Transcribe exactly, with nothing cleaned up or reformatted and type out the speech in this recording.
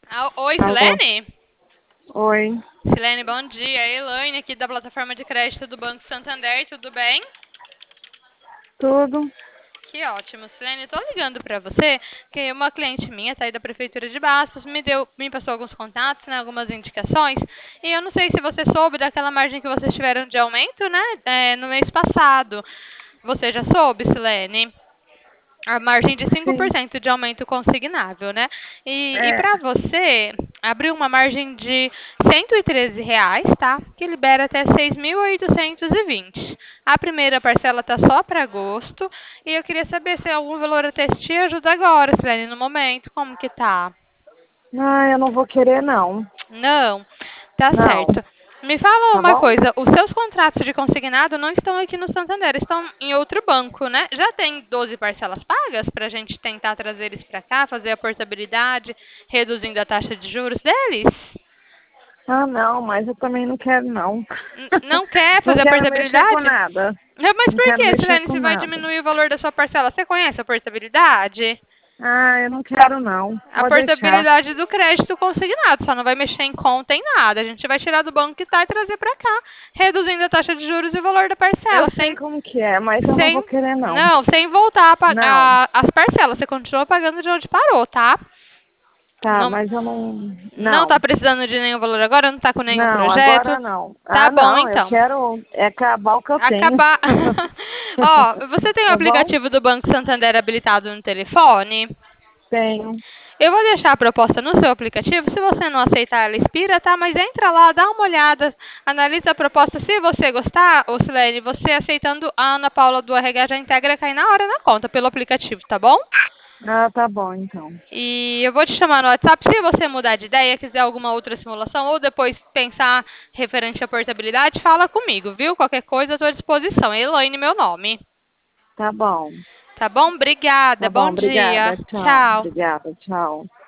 Ah, oi, Alô? Silene? Oi, Silene, bom dia. É Elaine aqui da plataforma de crédito do Banco Santander, tudo bem? tudo? Que ótimo, Silene. Estou ligando para você, que uma cliente minha está aí da Prefeitura de Bastos, me deu, me passou alguns contatos, né, algumas indicações, e eu não sei se você soube daquela margem que vocês tiveram de aumento, né, é, no mês passado. Você já soube, Silene? A margem de cinco por Sim. cento de aumento consignável, né? E, e É. para você, abriu uma margem de cento e treze reais, tá? Que libera até seis mil oitocentos e vinte. A primeira parcela tá só para agosto. E eu queria saber se algum valor até te ajuda agora, Silene, no momento. Como que tá? Ah, eu não vou querer, não. Não, tá Não. certo. Me fala Tá uma bom? coisa, os seus contratos de consignado não estão aqui no Santander, estão em outro banco, né? Já tem doze parcelas pagas para a gente tentar trazer eles para cá, fazer a portabilidade, reduzindo a taxa de juros deles? Ah, não, mas eu também não quero, não. N- Não quer Não fazer a quero mexer com portabilidade? nada. Não, mas Não por quero que, mexer Silene, com se vai nada. diminuir o valor da sua parcela? Você conhece a portabilidade? Ah, eu não quero, não. A Pode deixar. portabilidade do crédito consignado, só não vai mexer em conta em nada. A gente vai tirar do banco que está e trazer para cá, reduzindo a taxa de juros e o valor da Eu parcela, sei sem, como que é, mas eu não vou sem, querer, não. não, sem voltar a Não. pagar as parcelas. Você continua pagando de onde parou, tá? Tá, Não, mas eu não. não tá Não. precisando de nenhum valor agora, não tá com nenhum Não, projeto. agora não. Tá Ah, bom, não. Eu então. quero é acabar o que eu tenho. Acabar. Ó, você tem o Tá bom? aplicativo do Banco Santander habilitado no telefone? Tenho. Eu vou deixar a proposta no seu aplicativo. Se você não aceitar, ela expira, tá? Mas entra lá, dá uma olhada, analisa a proposta. Se você gostar, ô Silene, você aceitando a Ana Paula do R H já integra cai na hora na conta pelo aplicativo, tá bom? Ah, tá bom, então. E eu vou te chamar no WhatsApp. Se você mudar de ideia, quiser alguma outra simulação ou depois pensar referente à portabilidade, fala comigo, viu? Qualquer coisa, eu estou à disposição. É Elaine, meu nome. Tá bom. Tá bom? Obrigada. Tá Bom bom, dia. obrigada. Tchau. Tchau. Obrigada, tchau.